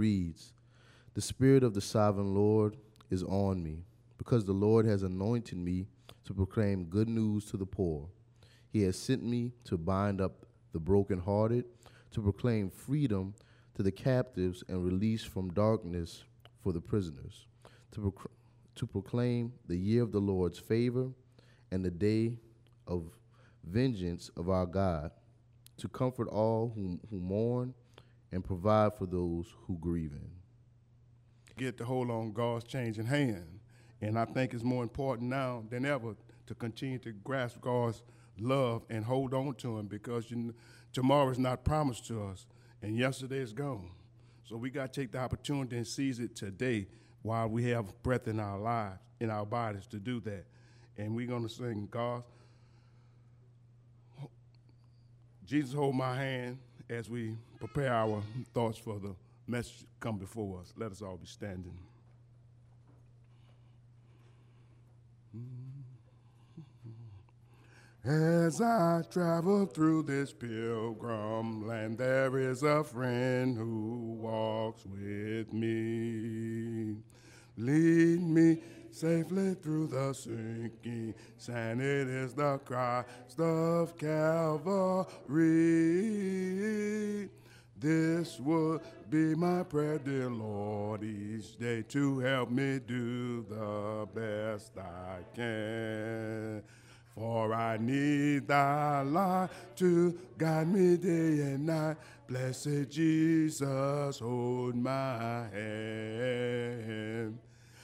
reads, "The Spirit of the Sovereign Lord is on me, because the Lord has anointed me to proclaim good news to the poor. He has sent me to bind up the brokenhearted, to proclaim freedom to the captives and release from darkness for the prisoners, to proclaim the year of the Lord's favor and the day of vengeance of our God, to comfort all who mourn and provide for those who grieve." Get to hold on God's changing hand. And I think it's more important now than ever to continue to grasp God's love and hold on to him, because tomorrow is not promised to us and yesterday is gone. So we got to take the opportunity and seize it today while we have breath in our lives, in our bodies to do that. And we're going to sing, God, Jesus, hold my hand, as we prepare our thoughts for the message to come before us. Let us all be standing. As I travel through this pilgrim land, there is a friend who walks with me. Lead me safely through the sinking sand. It is the Christ of Calvary. This would be my prayer, dear Lord, each day, to help me do the best I can. For I need thy light to guide me day and night. Blessed Jesus, hold my hand.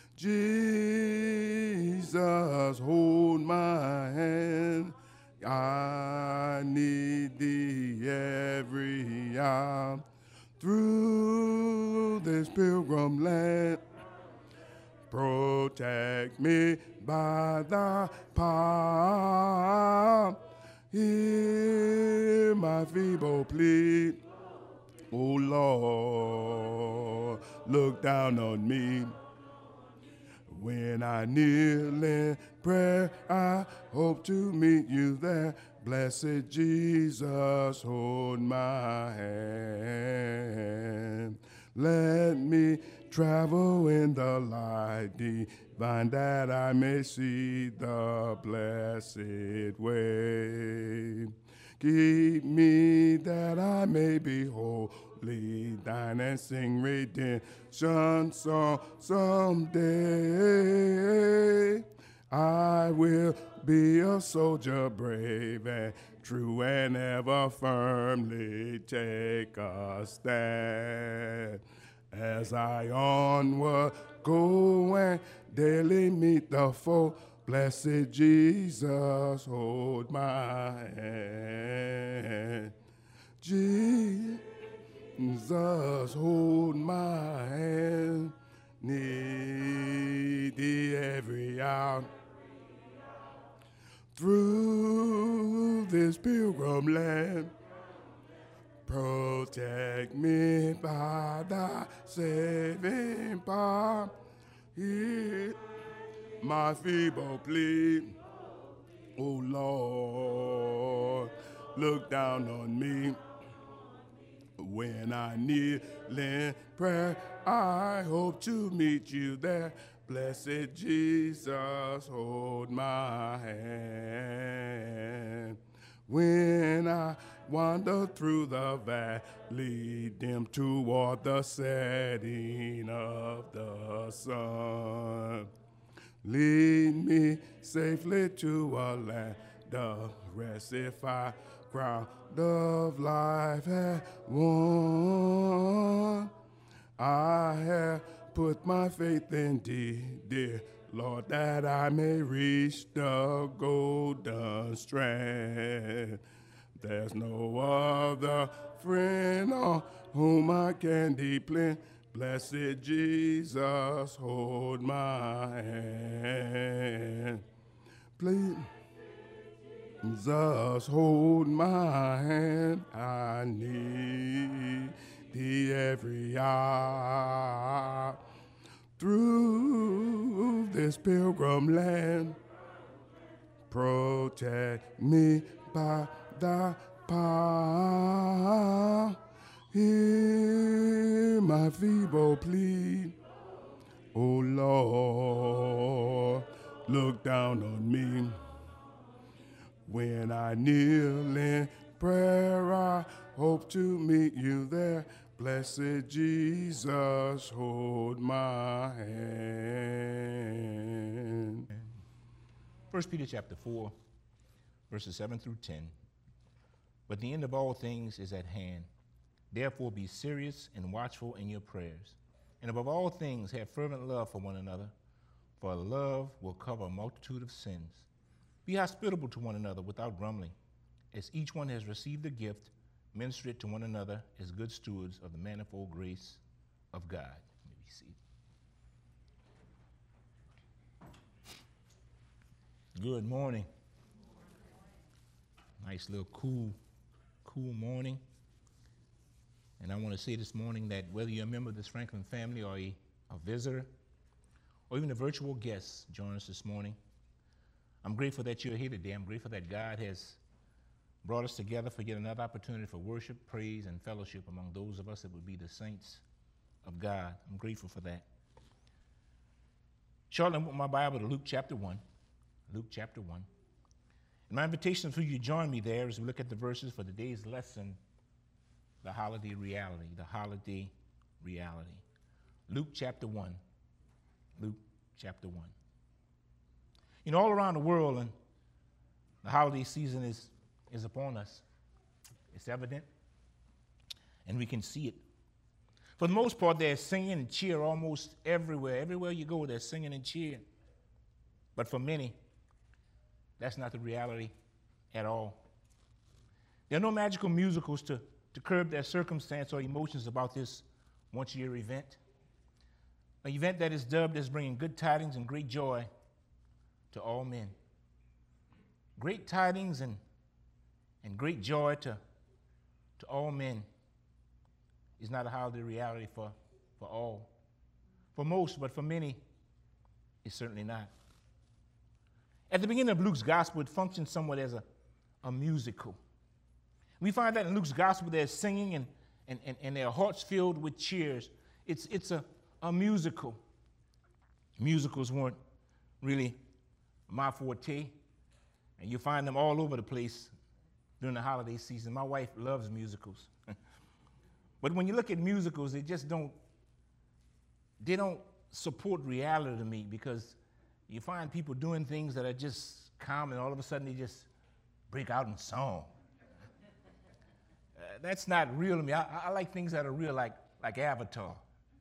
Jesus, hold my hand. I need thee every hour. Through this pilgrim land, protect me by thy power. Hear my feeble plea. O Lord, look down on me. When I kneel in prayer, I hope to meet you there. Blessed Jesus, hold my hand. Let me travel in the light divine, that I may see the blessed way. Keep me that I may be holy thine, and sing redemption song someday. I will be a soldier brave and true, and ever firmly take a stand. As I onward go and daily meet the foe, blessed Jesus, hold my hand. Jesus, hold my hand. Need thee every hour. Through this pilgrim land, protect me by thy saving power. Hear my feeble plea. O Lord, look down on me. When I kneel in prayer, I hope to meet you there. Blessed Jesus, hold my hand. When I wander through the valley dim toward the setting of the sun, lead me safely to a land of rest, if I crown of life have won. I have put my faith in thee, dear Lord, that I may reach the golden strand. There's no other friend on whom I can depend. Blessed Jesus, hold my hand. Please, Jesus, hold my hand. I need thee every hour. Through this pilgrim land, protect me by thy power. Hear my feeble plea. Oh Lord, look down on me. When I kneel in prayer, I hope to meet you there. Blessed Jesus, hold my hand. 1 Peter chapter 4, verses 7 through 10. But the end of all things is at hand. Therefore be serious and watchful in your prayers. And above all things have fervent love for one another, for love will cover a multitude of sins. Be hospitable to one another without grumbling. As each one has received a gift, minister it to one another as good stewards of the manifold grace of God. Let me see. Good morning. Nice little cool morning. And I want to say this morning that whether you're a member of this Franklin family or a visitor or even a virtual guest join us this morning, I'm grateful that you're here today. I'm grateful that God has brought us together for yet another opportunity for worship, praise, and fellowship among those of us that would be the saints of God. I'm grateful for that. Shortly, I want my Bible to Luke chapter 1. Luke chapter 1. And my invitation for you to join me there as we look at the verses for today's lesson, the holiday reality, the holiday reality. Luke chapter 1. Luke chapter 1. You know, all around the world, and the holiday season is upon us. It's evident, and we can see it. For the most part, there's singing and cheer almost everywhere. Everywhere you go, there's singing and cheer. But for many, that's not the reality at all. There are no magical musicals to curb their circumstance or emotions about this once-a-year event. An event that is dubbed as bringing good tidings and great joy to all men. Great tidings and great joy to all men is not a holiday reality for all. For most, but for many, it's certainly not. At the beginning of Luke's gospel, it functions somewhat as a musical. We find that in Luke's gospel, there's singing and their hearts filled with cheers. It's a musical. Musicals weren't really my forte, and you find them all over the place during the holiday season. My wife loves musicals. But when you look at musicals, they don't support reality to me, because you find people doing things that are just calm, and all of a sudden they just break out in song. That's not real to me. I like things that are real, like Avatar.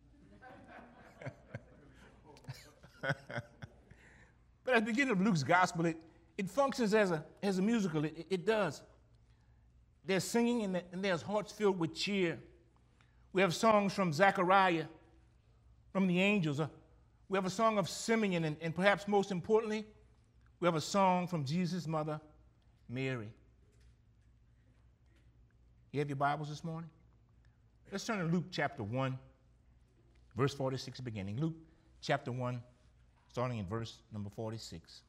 But at the beginning of Luke's gospel, it functions as a musical. It does. There's singing and there's hearts filled with cheer. We have songs from Zechariah, from the angels. We have a song of Simeon, and perhaps most importantly, we have a song from Jesus' mother, Mary. You have your Bibles this morning? Let's turn to Luke chapter 1, verse 46 beginning. Luke chapter 1, starting in verse number 46.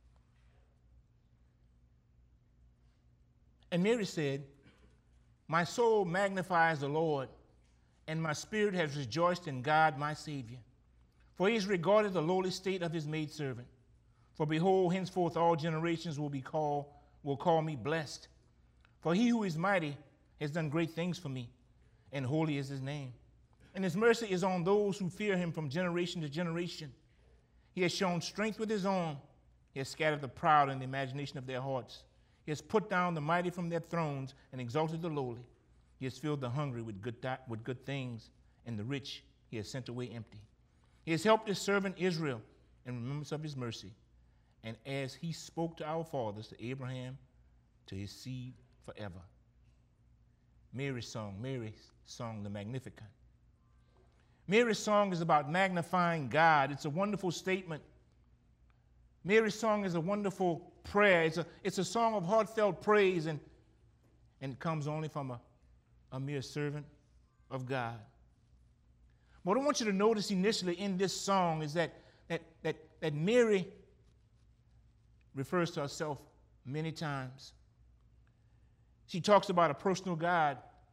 And Mary said, "My soul magnifies the Lord, and my spirit has rejoiced in God my Savior. For he has regarded the lowly state of his maidservant. For behold, henceforth all generations will call me blessed. For he who is mighty has done great things for me, and holy is his name. And his mercy is on those who fear him from generation to generation. He has shown strength with his arm. He has scattered the proud in the imagination of their hearts. He has put down the mighty from their thrones and exalted the lowly. He has filled the hungry with good things, and the rich he has sent away empty. He has helped his servant Israel in remembrance of his mercy, and as he spoke to our fathers, to Abraham, to his seed forever." Mary's song, the Magnificat. Mary's song is about magnifying God. It's a wonderful statement. Mary's song is a wonderful prayer. It's a song of heartfelt praise, and it comes only from a mere servant of God. What I want you to notice initially in this song is that Mary refers to herself many times. She talks about a personal God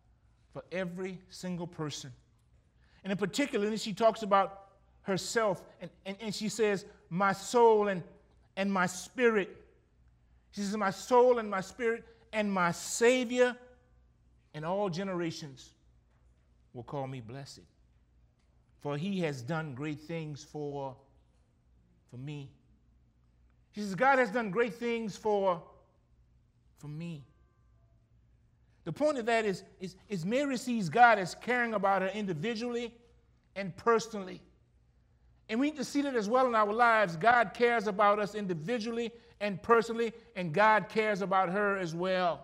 for every single person. And in particular, she talks about herself, and she says, my soul and my spirit. She says, my soul and my spirit and my Savior in all generations will call me blessed. For he has done great things for me. She says, God has done great things for me. The point of that is Mary sees God as caring about her individually and personally. And we need to see that as well in our lives. God cares about us individually and personally, and God cares about her as well.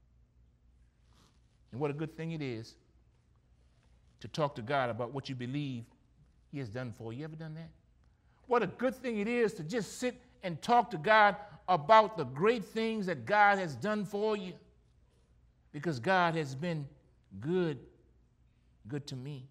And what a good thing it is to talk to God about what you believe he has done for you. You ever done that? What a good thing it is to just sit and talk to God about the great things that God has done for you. Because God has been good to me.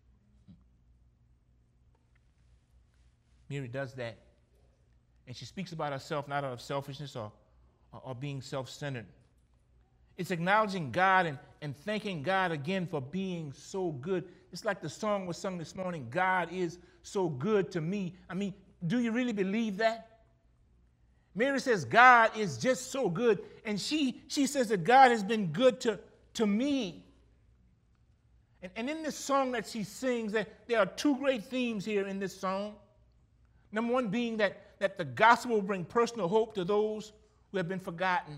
Mary does that. And she speaks about herself not out of selfishness or being self-centered. It's acknowledging God and thanking God again for being so good. It's like the song was sung this morning, God is so good to me. I mean, do you really believe that? Mary says God is just so good, and she says that God has been good to me. And in this song that she sings, there are two great themes here in this song. Number one being that the gospel will bring personal hope to those who have been forgotten.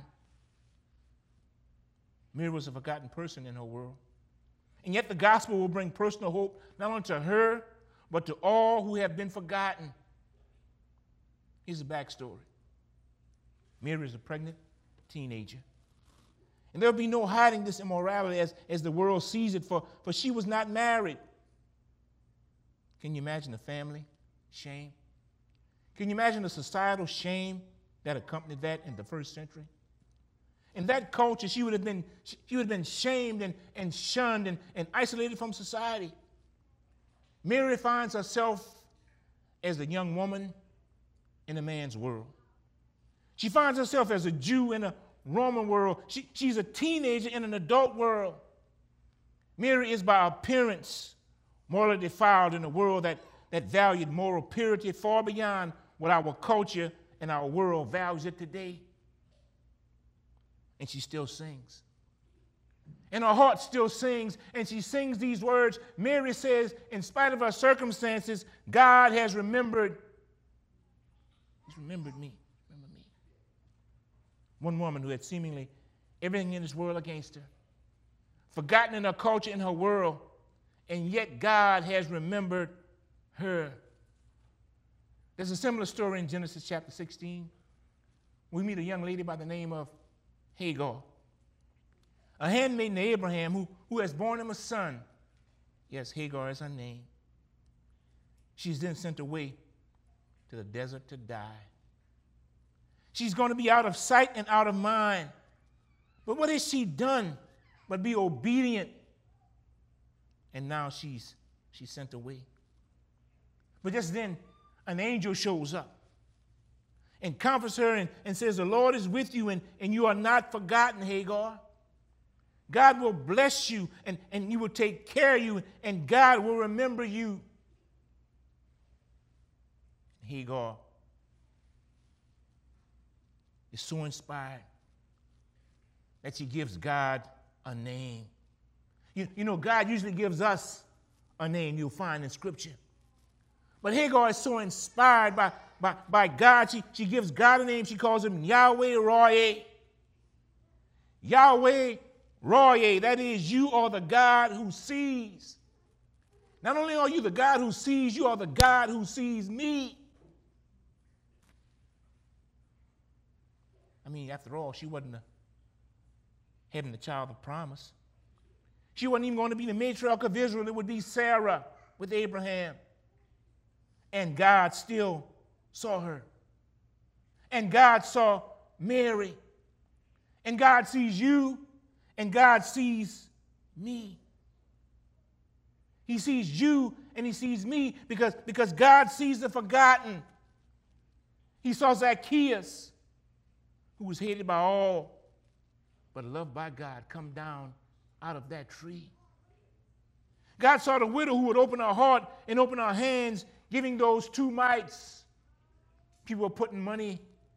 Mary was a forgotten person in her world. And yet the gospel will bring personal hope not only to her, but to all who have been forgotten. Here's the backstory. Mary is a pregnant teenager. And there'll be no hiding this immorality as the world sees it, for she was not married. Can you imagine the family shame? Can you imagine the societal shame that accompanied that in the first century? In that culture, she would have been shamed and shunned and isolated from society. Mary finds herself as a young woman in a man's world. She finds herself as a Jew in a Roman world. She's a teenager in an adult world. Mary is by appearance morally defiled in a world that valued moral purity far beyond what our culture and our world values it today. And she still sings. And her heart still sings, and she sings these words. Mary says, in spite of her circumstances, God has remembered. He's remembered me. Remember me. One woman who had seemingly everything in this world against her, forgotten in her culture, in her world, and yet God has remembered her. There's a similar story in Genesis chapter 16. We meet a young lady by the name of Hagar, a handmaiden of Abraham who has borne him a son. Yes, Hagar is her name. She's then sent away to the desert to die. She's going to be out of sight and out of mind. But what has she done but be obedient? And now she's sent away. But just then, an angel shows up and comforts her and says, the Lord is with you and you are not forgotten, Hagar. God will bless you and he will take care of you and God will remember you. Hagar is so inspired that she gives God a name. You know, God usually gives us a name you'll find in Scripture. But Hagar is so inspired by God, she gives God a name. She calls him Yahweh Royeh. Yahweh Royeh, that is, you are the God who sees. Not only are you the God who sees, you are the God who sees me. I mean, after all, she wasn't having the child of promise. She wasn't even going to be the matriarch of Israel. It would be Sarah with Abraham. And God still saw her. And God saw Mary. And God sees you. And God sees me. He sees you and he sees me because God sees the forgotten. He saw Zacchaeus, who was hated by all, but loved by God, come down out of that tree. God saw the widow who would open her heart and open her hands, giving those 2 mites. People were putting money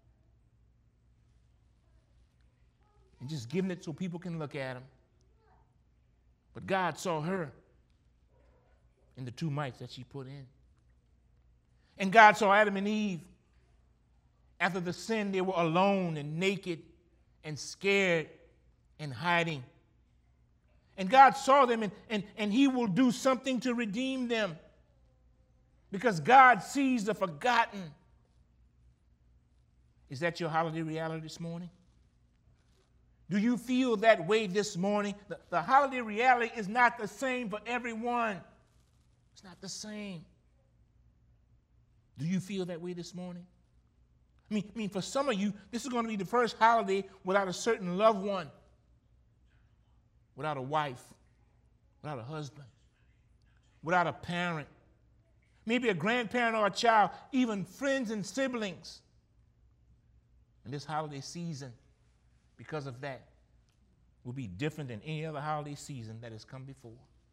and just giving it so people can look at them. But God saw her in the 2 mites that she put in. And God saw Adam and Eve. After the sin, they were alone and naked and scared and hiding. And God saw them, and he will do something to redeem them, because God sees the forgotten. Is that your holiday reality this morning? Do you feel that way this morning? The holiday reality is not the same for everyone. It's not the same. Do you feel that way this morning? I mean, for some of you, this is going to be the first holiday without a certain loved one, without a wife, without a husband, without a parent, maybe a grandparent or a child, even friends and siblings. And this holiday season, because of that, will be different than any other holiday season that has come before.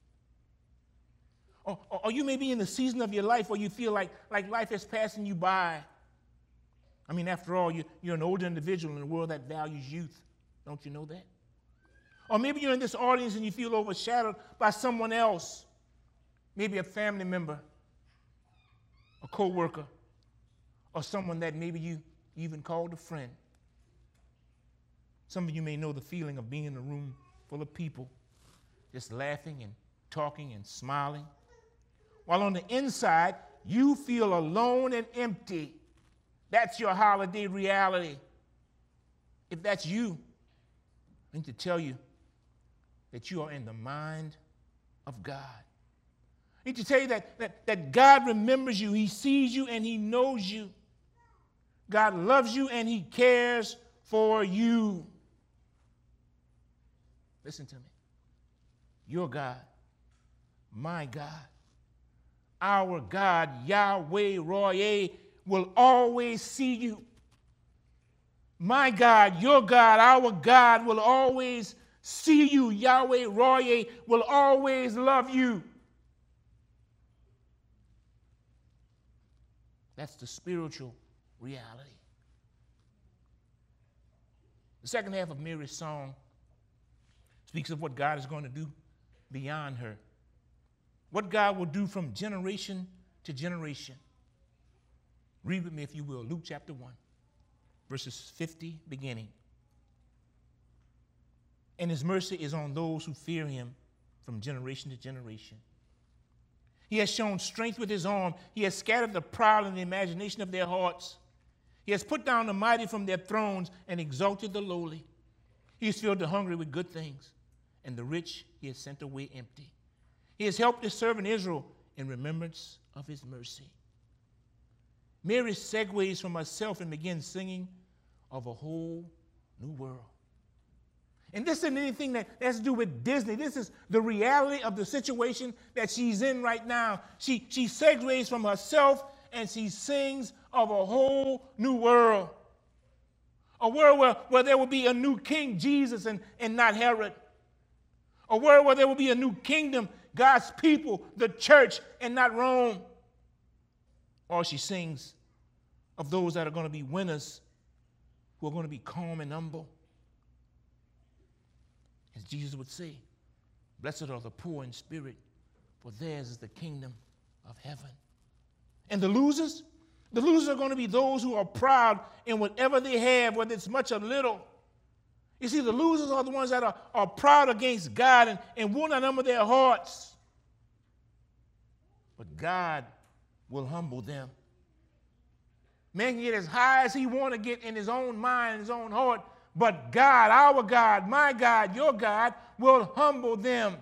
Or you may be in the season of your life where you feel like life is passing you by. I mean, after all, you're an older individual in a world that values youth. Don't you know that? Or maybe you're in this audience and you feel overshadowed by someone else, maybe a family member, a co-worker, or someone that maybe you even called a friend. Some of you may know the feeling of being in a room full of people, just laughing and talking and smiling, while on the inside, you feel alone and empty. That's your holiday reality. If that's you, I need to tell you that you are in the mind of God. I need to tell you that God remembers you. He sees you and he knows you. God loves you and he cares for you. Listen to me. Your God, my God, our God, Yahweh Roy, will always see you. My God, your God, our God will always see you. Yahweh Roy will always love you. That's the spiritual reality. The second half of Mary's song speaks of what God is going to do beyond her. What God will do from generation to generation. Read with me, if you will, Luke chapter 1, verses 50 beginning. And his mercy is on those who fear him from generation to generation. He has shown strength with his arm. He has scattered the proud in the imagination of their hearts. He has put down the mighty from their thrones and exalted the lowly. He has filled the hungry with good things, and the rich he has sent away empty. He has helped his servant Israel in remembrance of his mercy. Mary segues from herself and begins singing of a whole new world. And this isn't anything that has to do with Disney. This is the reality of the situation that she's in right now. She segues from herself and she sings of a whole new world. A world where there will be a new king, Jesus, and not Herod. A world where there will be a new kingdom, God's people, the church, and not Rome. Or she sings of those that are going to be winners, who are going to be calm and humble. As Jesus would say, blessed are the poor in spirit, for theirs is the kingdom of heaven. And the losers are going to be those who are proud in whatever they have, whether it's much or little. You see, the losers are the ones that are proud against God and will not humble their hearts. But God will humble them. Man can get as high as he want to get in his own mind, his own heart, but God, our God, my God, your God, will humble them.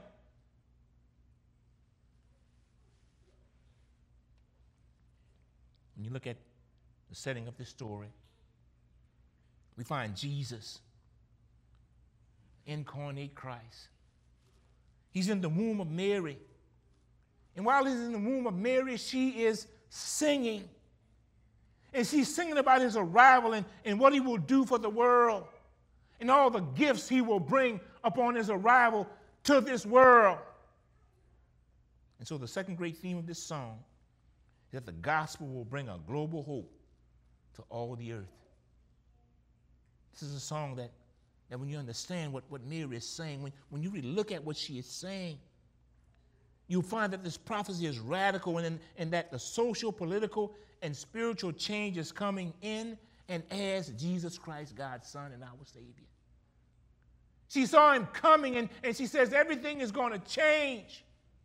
When you look at the setting of this story, we find Jesus, incarnate Christ. He's in the womb of Mary. And while he's in the womb of Mary, she is singing. And she's singing about his arrival and what he will do for the world and all the gifts he will bring upon his arrival to this world. And so the second great theme of this song is that the gospel will bring a global hope to all the earth. This is a song that when you understand what Mary is saying, when you really look at what she is saying, you'll find that this prophecy is radical and that the social, political, and spiritual change is coming in and as Jesus Christ, God's Son and our Savior. She saw him coming, and she says everything is going to change.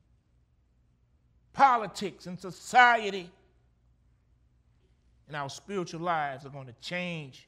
Politics and society and our spiritual lives are going to change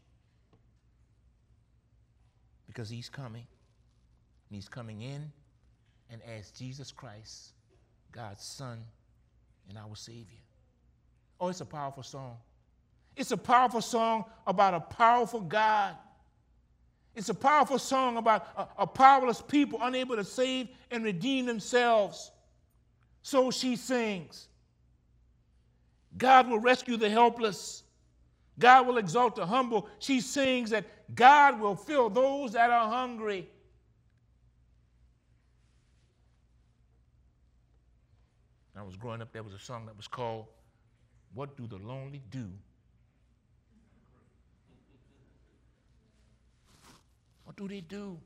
because he's coming. And he's coming in and as Jesus Christ, God's Son and our Savior. Oh, it's a powerful song. It's a powerful song about a powerful God. It's a powerful song about a powerless people unable to save and redeem themselves. So she sings. God will rescue the helpless. God will exalt the humble. She sings that God will fill those that are hungry. When I was growing up, there was a song that was called, "What Do the Lonely Do?" What do they do?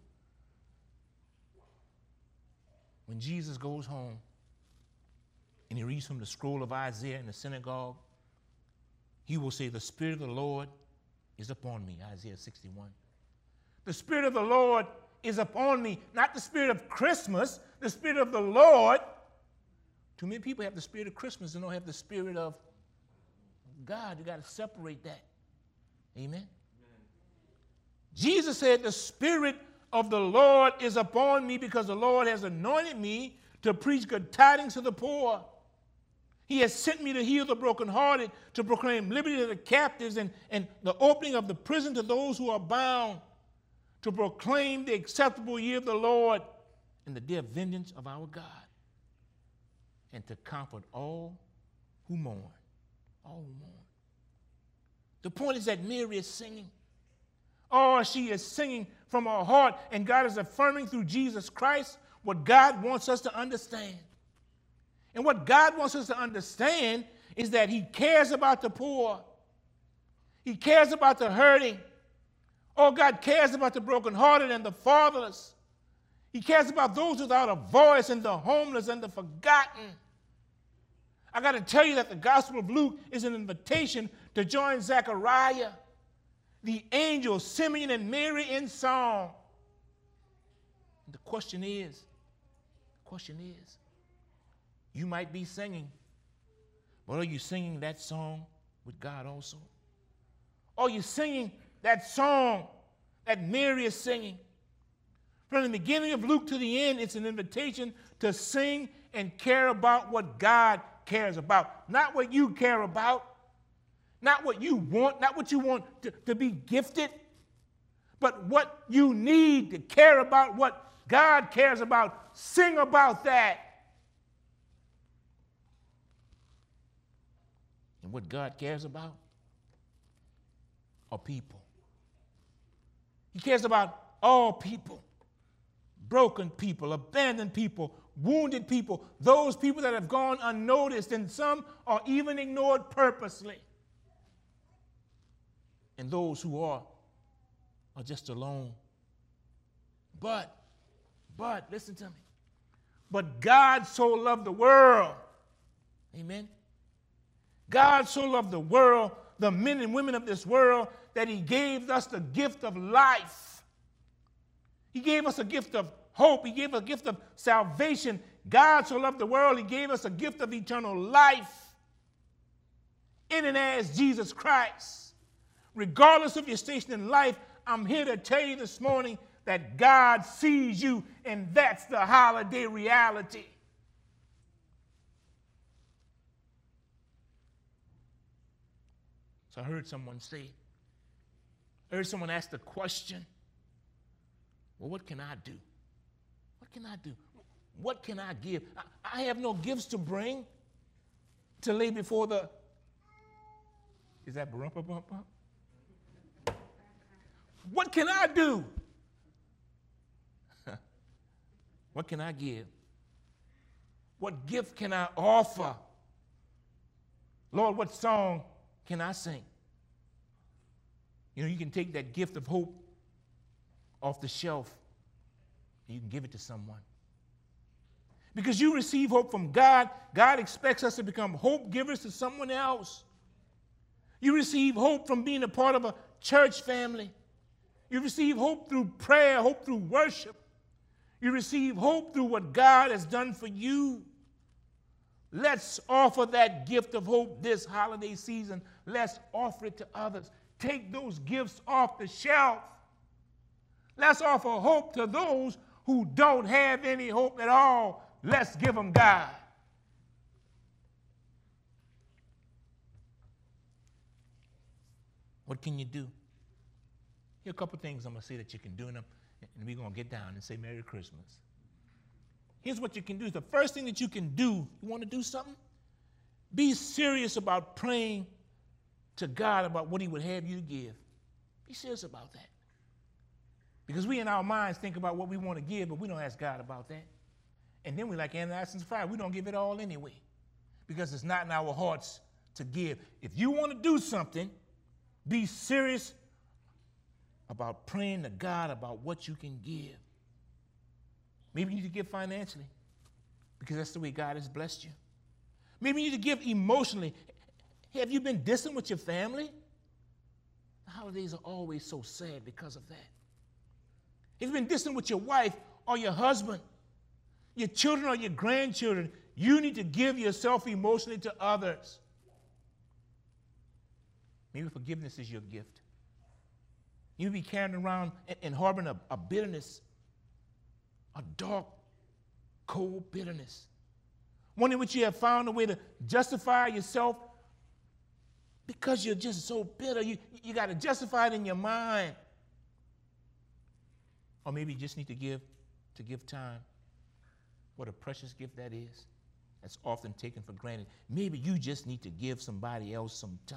When Jesus goes home and he reads from the scroll of Isaiah in the synagogue, he will say, "The Spirit of the Lord is upon me," Isaiah 61. The Spirit of the Lord is upon me, not the Spirit of Christmas, the Spirit of the Lord. Too many people have the Spirit of Christmas and don't have the Spirit of God. You got to separate that. Amen? Jesus said, "The Spirit of the Lord is upon me because the Lord has anointed me to preach good tidings to the poor. He has sent me to heal the brokenhearted, to proclaim liberty to the captives and the opening of the prison to those who are bound, to proclaim the acceptable year of the Lord and the day of vengeance of our God, and to comfort all who mourn." All who mourn. The point is that Mary is singing. Oh, she is singing from her heart, and God is affirming through Jesus Christ what God wants us to understand. And what God wants us to understand is that he cares about the poor. He cares about the hurting. Oh, God cares about the brokenhearted and the fatherless. He cares about those without a voice and the homeless and the forgotten. I got to tell you that the Gospel of Luke is an invitation to join Zechariah, the angels, Simeon, and Mary in song. The question is, you might be singing, but are you singing that song with God also? Are you singing that song that Mary is singing? From the beginning of Luke to the end, it's an invitation to sing and care about what God cares about, not what you care about. Not what you want, not what you want to be gifted, but what you need to care about, what God cares about. Sing about that. And what God cares about are people. He cares about all people, broken people, abandoned people, wounded people, those people that have gone unnoticed, and some are even ignored purposely. And those who are just alone. But, listen to me. But God so loved the world. Amen. God so loved the world, the men and women of this world, that he gave us the gift of life. He gave us a gift of hope. He gave us a gift of salvation. God so loved the world, he gave us a gift of eternal life in and as Jesus Christ. Regardless of your station in life, I'm here to tell you this morning that God sees you, and that's the holiday reality. So I heard someone ask the question, well, what can I do? What can I do? What can I give? I have no gifts to bring to lay before the... Is that bumper bumper? What can I do? What can I give? What gift can I offer? Lord, what song can I sing? You know, you can take that gift of hope off the shelf and you can give it to someone. Because you receive hope from God, God expects us to become hope givers to someone else. You receive hope from being a part of a church family. You receive hope through prayer, hope through worship. You receive hope through what God has done for you. Let's offer that gift of hope this holiday season. Let's offer it to others. Take those gifts off the shelf. Let's offer hope to those who don't have any hope at all. Let's give them God. What can you do? Here are a couple things I'm going to say that you can do, and we're going to get down and say Merry Christmas. Here's what you can do. The first thing that you can do, you want to do something? Be serious about praying to God about what he would have you to give. Be serious about that. Because we in our minds think about what we want to give, but we don't ask God about that. And then we like Ananias and Sapphira, we don't give it all anyway because it's not in our hearts to give. If you want to do something, be serious about praying to God about what you can give. Maybe you need to give financially because that's the way God has blessed you. Maybe you need to give emotionally. Have you been distant with your family? The holidays are always so sad because of that. Have you been distant with your wife or your husband, your children or your grandchildren? You need to give yourself emotionally to others. Maybe forgiveness is your gift. You be carrying around and harboring a bitterness, a dark, cold bitterness. One in which you have found a way to justify yourself because you're just so bitter. You got to justify it in your mind. Or maybe you just need to give time. What a precious gift that is. That's often taken for granted. Maybe you just need to give somebody else some time.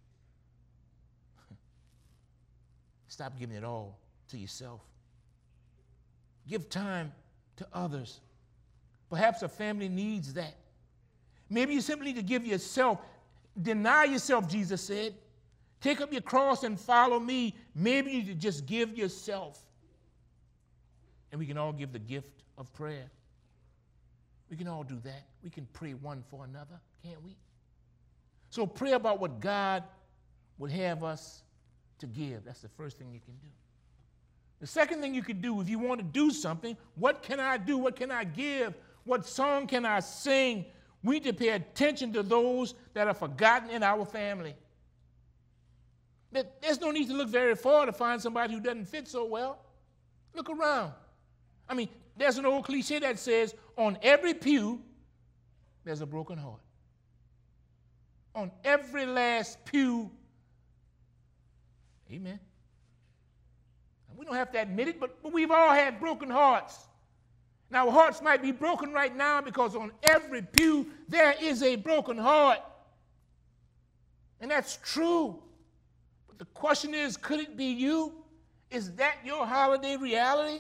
Stop giving it all to yourself. Give time to others. Perhaps a family needs that. Maybe you simply need to give yourself. Deny yourself, Jesus said. Take up your cross and follow me. Maybe you need to just give yourself. And we can all give the gift of prayer. We can all do that. We can pray one for another, can't we? So pray about what God would have us to give. That's the first thing you can do. The second thing you can do, if you want to do something, what can I do? What can I give? What song can I sing? We need to pay attention to those that are forgotten in our family. There's no need to look very far to find somebody who doesn't fit so well. Look around. I mean, there's an old cliche that says, on every pew, there's a broken heart. On every last pew, amen. We don't have to admit it, but we've all had broken hearts. Now, our hearts might be broken right now because on every pew there is a broken heart. And that's true. But the question is, could it be you? Is that your holiday reality?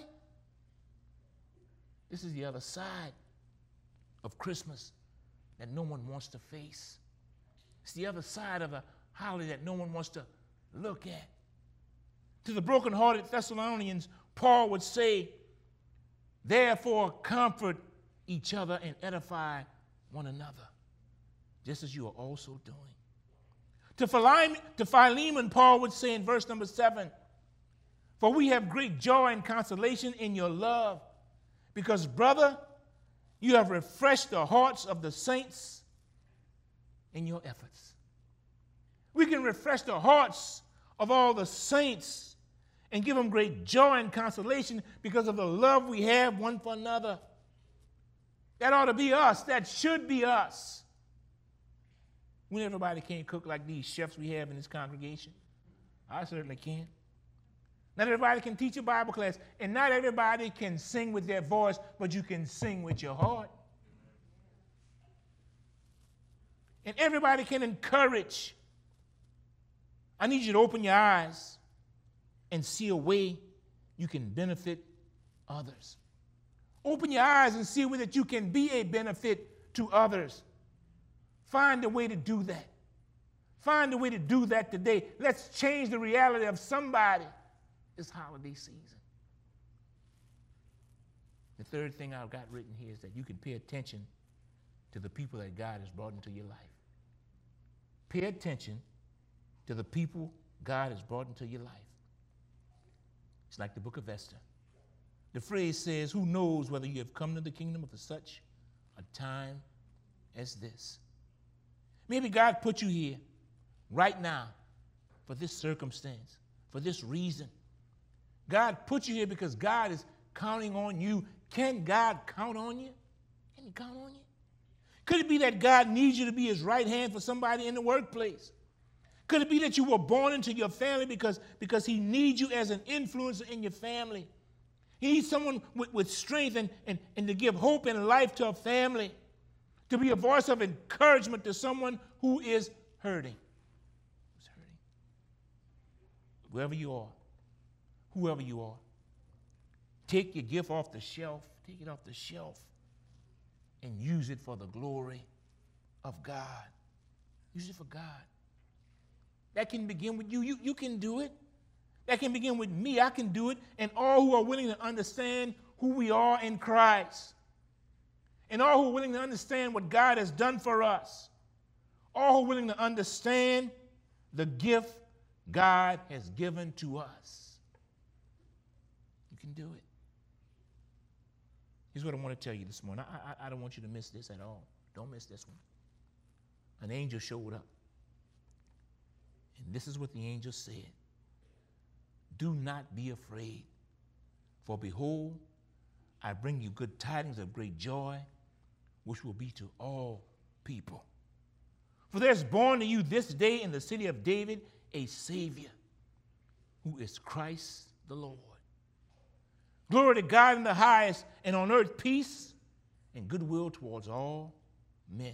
This is the other side of Christmas that no one wants to face. It's the other side of a holiday that no one wants to look at. To the brokenhearted Thessalonians, Paul would say, therefore comfort each other and edify one another, just as you are also doing. To Philemon, Paul would say in verse number 7, for we have great joy and consolation in your love, because, brother, you have refreshed the hearts of the saints in your efforts. We can refresh the hearts of all the saints and give them great joy and consolation because of the love we have one for another. That ought to be us. That should be us. When everybody can't cook like these chefs we have in this congregation. I certainly can. Not everybody can teach a Bible class, and not everybody can sing with their voice, but you can sing with your heart. And everybody can encourage. I need you to open your eyes and see a way you can benefit others. Open your eyes and see that you can be a benefit to others. Find a way to do that. Find a way to do that today. Let's change the reality of somebody this holiday season. The third thing I've got written here is that you can pay attention to the people that God has brought into your life. Pay attention to the people God has brought into your life. It's like the book of Esther. The phrase says, who knows whether you have come to the kingdom for such a time as this? Maybe God put you here right now for this circumstance, for this reason. God put you here because God is counting on you. Can God count on you? Can he count on you? Could it be that God needs you to be his right hand for somebody in the workplace? Could it be that you were born into your family because he needs you as an influencer in your family? He needs someone with strength and to give hope and life to a family, to be a voice of encouragement to someone who is hurting. Who's hurting. Wherever you are, whoever you are, take your gift off the shelf, take it off the shelf, and use it for the glory of God. Use it for God. That can begin with you. You can do it. That can begin with me. I can do it. And all who are willing to understand who we are in Christ. And all who are willing to understand what God has done for us. All who are willing to understand the gift God has given to us. You can do it. Here's what I want to tell you this morning. I don't want you to miss this at all. Don't miss this one. An angel showed up. And this is what the angel said. Do not be afraid, for behold, I bring you good tidings of great joy, which will be to all people. For there's born to you this day in the city of David a Savior, who is Christ the Lord. Glory to God in the highest, and on earth peace and goodwill towards all men.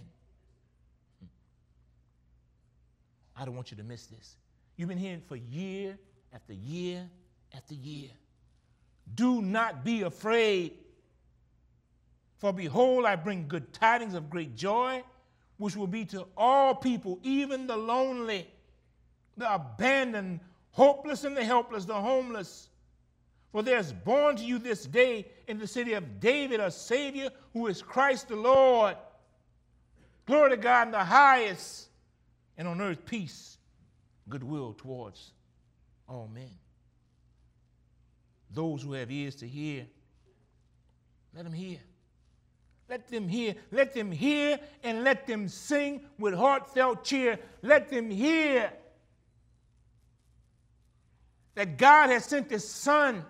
I don't want you to miss this. You've been hearing for year after year after year. Do not be afraid, for behold, I bring good tidings of great joy, which will be to all people, even the lonely, the abandoned, hopeless and the helpless, the homeless. For there's born to you this day in the city of David a Savior, who is Christ the Lord. Glory to God in the highest, and on earth peace, goodwill towards all men. Those who have ears to hear, let them hear. Let them hear. Let them hear and let them sing with heartfelt cheer. Let them hear that God has sent his Son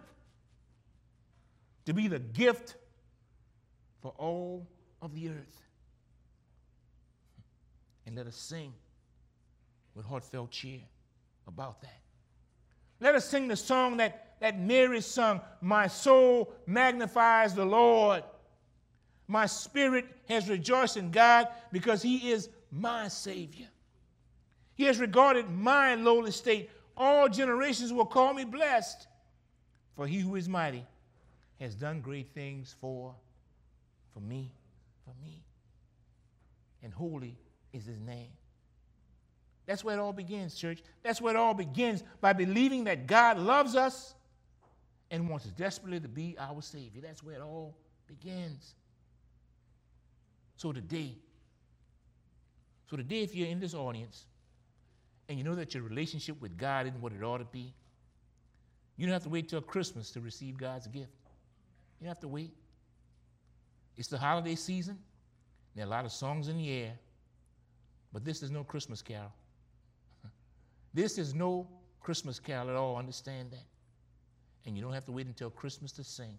to be the gift for all of the earth. And let us sing with heartfelt cheer about that. Let us sing the song that Mary sung, my soul magnifies the Lord. My spirit has rejoiced in God because he is my Savior. He has regarded my lowly state. All generations will call me blessed, for he who is mighty has done great things for me. And holy is his name. That's where it all begins, church. That's where it all begins, by believing that God loves us and wants desperately to be our Savior. That's where it all begins. So today, if you're in this audience and you know that your relationship with God isn't what it ought to be, you don't have to wait till Christmas to receive God's gift. You don't have to wait. It's the holiday season. There are a lot of songs in the air, but this is no Christmas carol. This is no Christmas carol at all. Understand that. And you don't have to wait until Christmas to sing.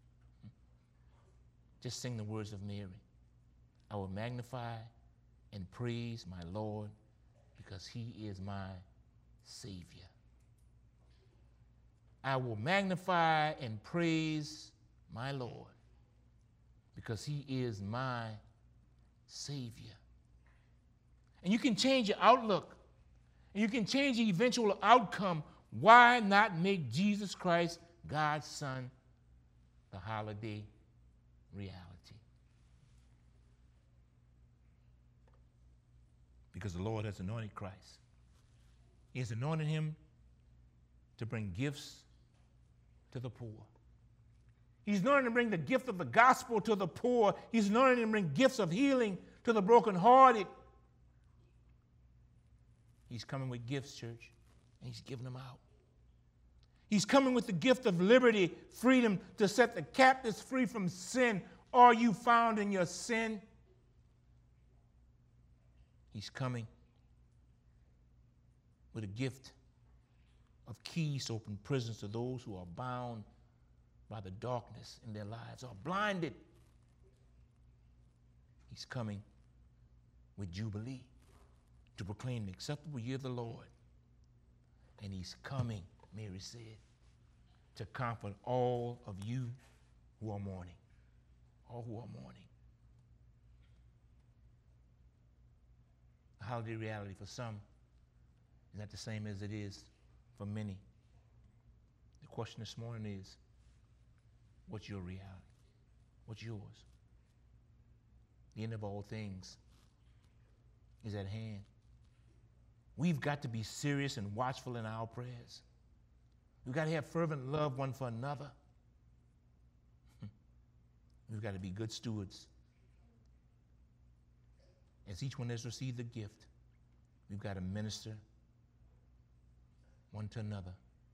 Just sing the words of Mary. I will magnify and praise my Lord because he is my Savior. I will magnify and praise my Lord because he is my Savior. And you can change your outlook. And you can change the eventual outcome. Why not make Jesus Christ, God's Son, the holiday reality. Because the Lord has anointed Christ. He has anointed him to bring gifts to the poor. He's anointed to bring the gift of the gospel to the poor. He's anointed to bring gifts of healing to the brokenhearted. He's coming with gifts, church, and he's giving them out. He's coming with the gift of liberty, freedom to set the captives free from sin. Are you found in your sin? He's coming with a gift of keys to open prisons to those who are bound by the darkness in their lives, are blinded. He's coming with Jubilee to proclaim the acceptable year of the Lord. And he's coming, Mary said, to comfort all of you who are mourning. All who are mourning. The holiday reality for some is not the same as it is for many. The question this morning is, what's your reality? What's yours? The end of all things is at hand. We've got to be serious and watchful in our prayers. We've got to have fervent love one for another. We've got to be good stewards. As each one has received the gift, we've got to minister one to another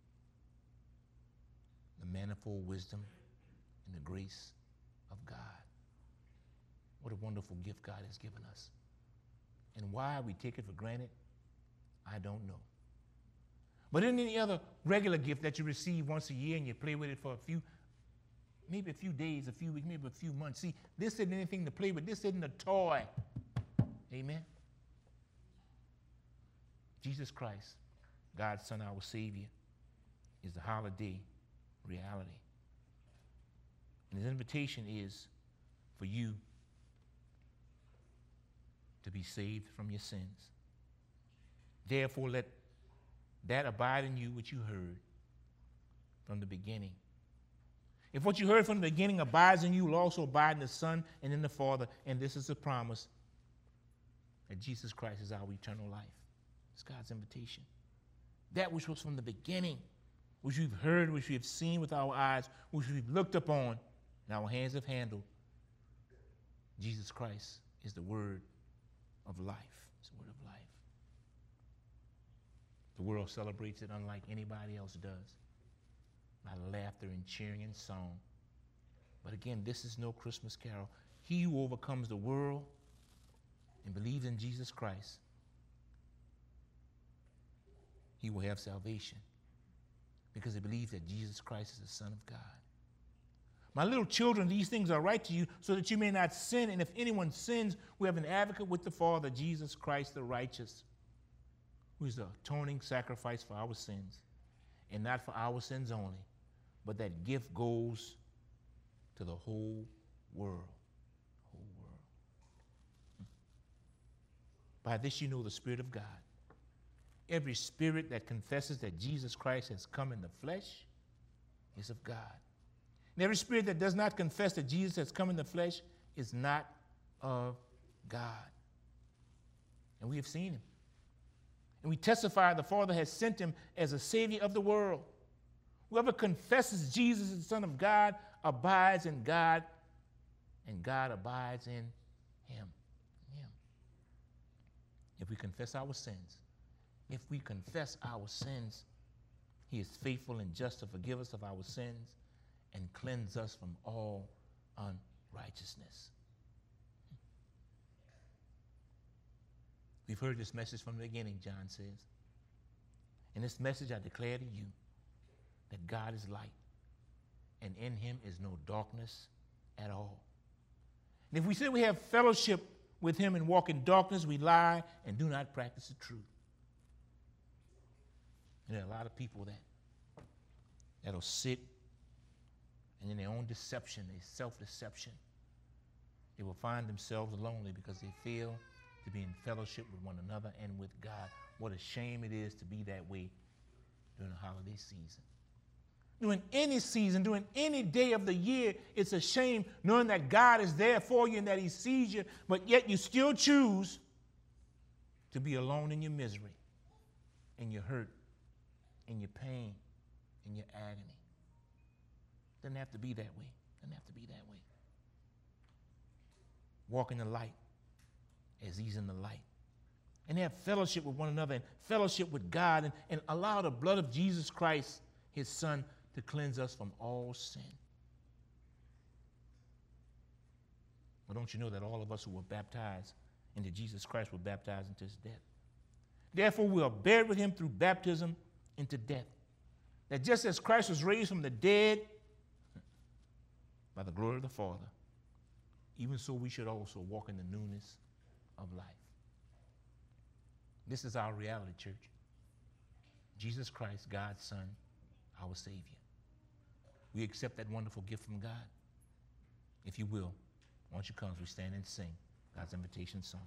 the manifold wisdom and the grace of God. What a wonderful gift God has given us. And why we take it for granted, I don't know. But in any other regular gift that you receive once a year and you play with it for maybe a few days, a few weeks, maybe a few months. See, this isn't anything to play with. This isn't a toy. Amen? Jesus Christ, God's Son, our Savior, is the holiday reality. And his invitation is for you to be saved from your sins. Therefore, let that abide in you which you heard from the beginning. If what you heard from the beginning abides in you, will also abide in the Son and in the Father. And this is the promise, that Jesus Christ is our eternal life. It's God's invitation. That which was from the beginning, which we've heard, which we have seen with our eyes, which we've looked upon, and our hands have handled. Jesus Christ is the word of life. It's the word of life. The world celebrates it unlike anybody else does, by laughter and cheering and song. But again, this is no Christmas carol. He who overcomes the world and believes in Jesus Christ, he will have salvation because he believes that Jesus Christ is the Son of God. My little children, these things are right to you so that you may not sin. And if anyone sins, we have an advocate with the Father, Jesus Christ the righteous, who is the atoning sacrifice for our sins, and not for our sins only, but that gift goes to the whole world. Whole world. By this you know the Spirit of God. Every spirit that confesses that Jesus Christ has come in the flesh is of God. And every spirit that does not confess that Jesus has come in the flesh is not of God. And we have seen him. And we testify the Father has sent him as a Savior of the world. Whoever confesses Jesus as the Son of God abides in God, and God abides in him. If we confess our sins, he is faithful and just to forgive us of our sins and cleanse us from all unrighteousness. We've heard this message from the beginning, John says. In this message I declare to you that God is light, and in him is no darkness at all. And if we say we have fellowship with him and walk in darkness, we lie and do not practice the truth. And there are a lot of people that'll sit and in their own deception, their self-deception, they will find themselves lonely because they fail to be in fellowship with one another and with God. What a shame it is to be that way during the holiday season. during any season, during any day of the year. It's a shame knowing that God is there for you and that he sees you, but yet you still choose to be alone in your misery, in your hurt, in your pain, in your agony. Doesn't have to be that way. Doesn't have to be that way. Walk in the light as he's in the light. And have fellowship with one another and fellowship with God, and allow the blood of Jesus Christ, his son, to cleanse us from all sin. Well, don't you know that all of us who were baptized into Jesus Christ were baptized into his death? Therefore, we are buried with him through baptism into death. That just as Christ was raised from the dead by the glory of the Father, even so we should also walk in the newness of life. This is our reality, church. Jesus Christ, God's Son, our Savior. We accept that wonderful gift from God. If you will, why don't you come as we stand and sing God's invitation song.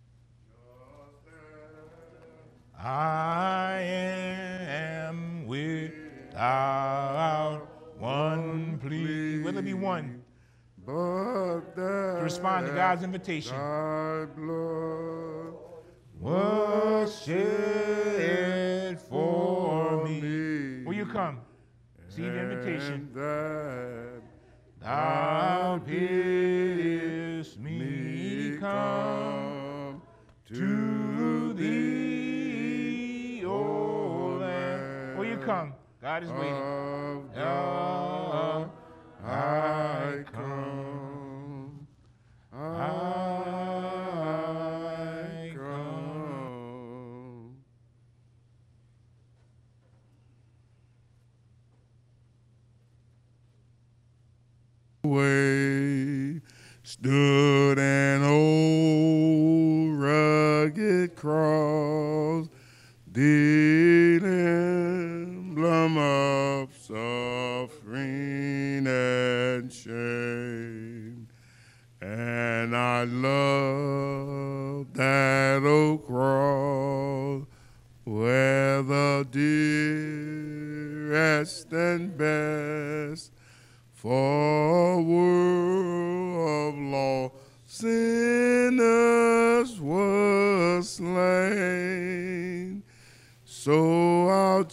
I am without one plea. Will there be one But to respond to God's invitation? thy blood Was shed for me. Will you come? See the invitation. and that Thou bidst me come to thee, O Lamb. Will you come? God is waiting. of Ah, I come. I come. Way stood an old rugged cross, the emblem of suffering and shame. And I love that old cross, where the dearest and best for a world of lost sinners was slain. So I'll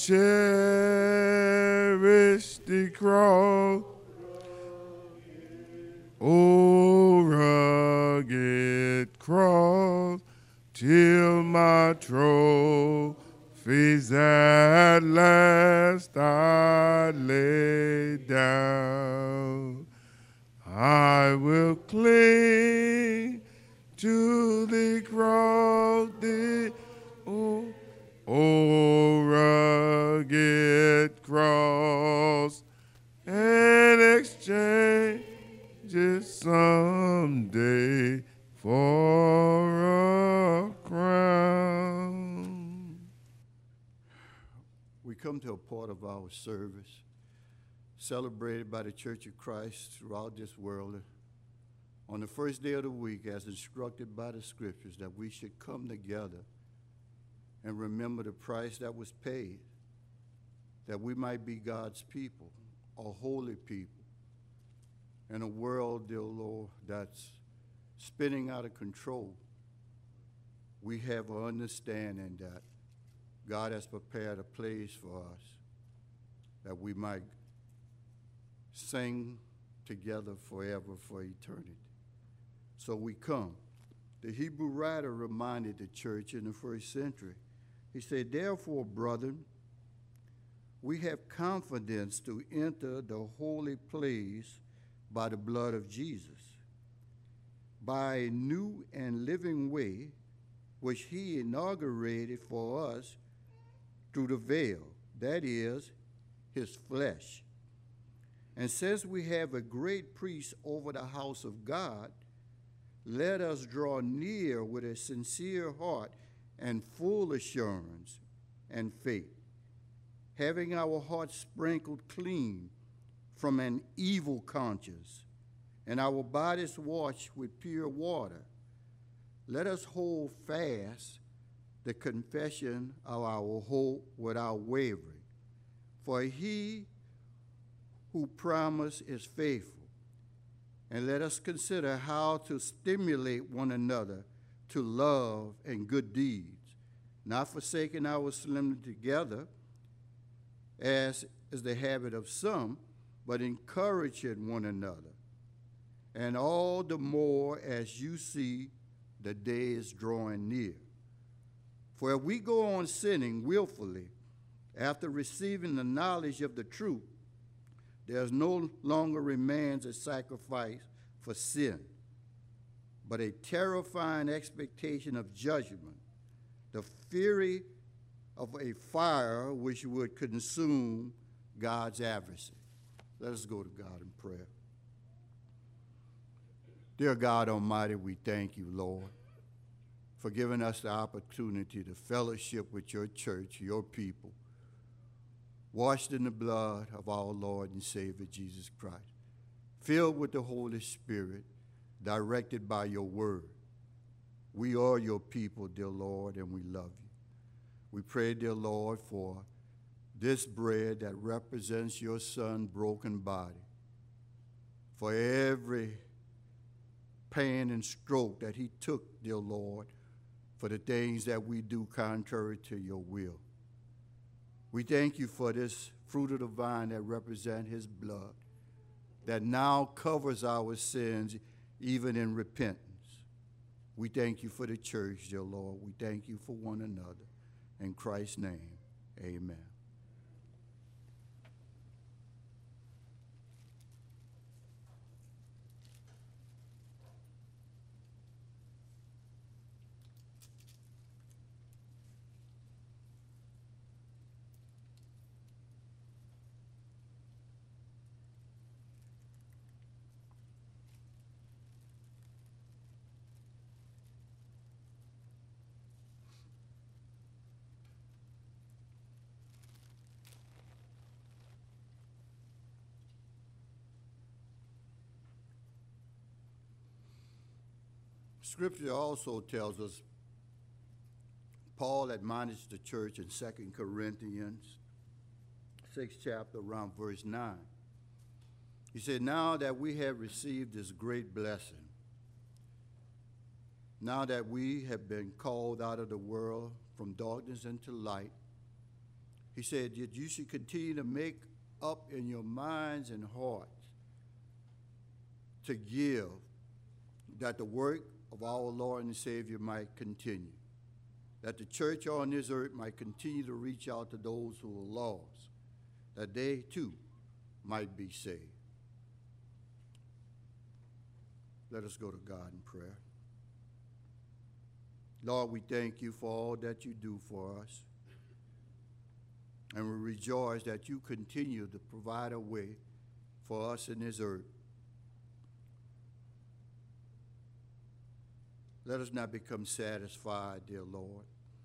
cherish the cross, O rugged cross, till my trophies at last I lay down. I will cling to the cross, O rugged cross, and exchange it someday for a crown. We come to a part of our service celebrated by the Church of Christ throughout this world on the first day of the week, as instructed by the scriptures, that we should come together and remember the price that was paid, that we might be God's people, a holy people, in a world, dear Lord, that's spinning out of control. We have an understanding that God has prepared a place for us, that we might sing together forever for eternity. So we come. The Hebrew writer reminded the church in the first century. He said, therefore, brethren, we have confidence to enter the holy place by the blood of Jesus, by a new and living way which he inaugurated for us through the veil, that is, his flesh. And since we have a great priest over the house of God, let us draw near with a sincere heart and full assurance and faith, having our hearts sprinkled clean from an evil conscience and our bodies washed with pure water. Let us hold fast the confession of our hope without wavering. For he who promise is faithful. And let us consider how to stimulate one another to love and good deeds, not forsaking our assembling together, as is the habit of some, but encouraging one another. And all the more as you see the day is drawing near. For if we go on sinning willfully after receiving the knowledge of the truth, there no longer remains a sacrifice for sin, but a terrifying expectation of judgment, the fury of a fire which would consume God's adversary. Let us go to God in prayer. Dear God Almighty, we thank you, Lord, for giving us the opportunity to fellowship with your church, your people, washed in the blood of our Lord and Savior Jesus Christ, filled with the Holy Spirit, directed by your word. We are your people, dear Lord, and we love you. We pray, dear Lord, for this bread that represents your Son's broken body, for every pain and stroke that he took, dear Lord, for the things that we do contrary to your will. We thank you for this fruit of the vine that represents his blood, that now covers our sins even in repentance. We thank you for the church, dear Lord. We thank you for one another. In Christ's name, amen. Scripture also tells us, Paul admonished the church in 2 Corinthians 6 chapter around verse 9. He said, now that we have received this great blessing, now that we have been called out of the world from darkness into light, he said that you should continue to make up in your minds and hearts to give, that the work of our Lord and Savior might continue, that the church on this earth might continue to reach out to those who are lost, that they too might be saved. Let us go to God in prayer. Lord, we thank you for all that you do for us, and we rejoice that you continue to provide a way for us in this earth. Let us not become satisfied, dear Lord.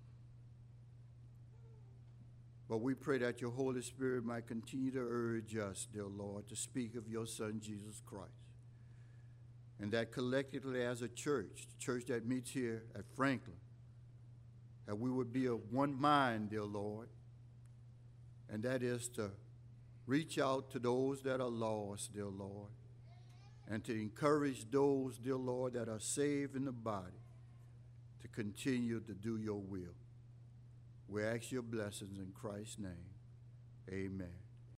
But we pray that your Holy Spirit might continue to urge us, dear Lord, to speak of your Son, Jesus Christ. And that collectively as a church, the church that meets here at Franklin, that we would be of one mind, dear Lord, and that is to reach out to those that are lost, dear Lord, and to encourage those, dear Lord, that are saved in the body to continue to do your will. We ask your blessings in Christ's name. Amen.